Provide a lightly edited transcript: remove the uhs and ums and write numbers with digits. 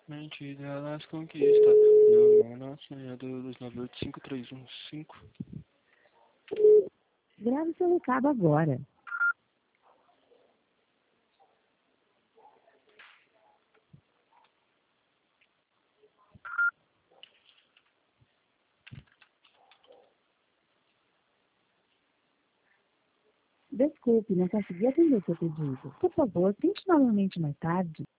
Mentira, elas conquistam. Meu mano, sonhador dos 985315. Grave seu recado agora. Desculpe, não consegui atender seu pedido. Por favor, tente novamente mais tarde.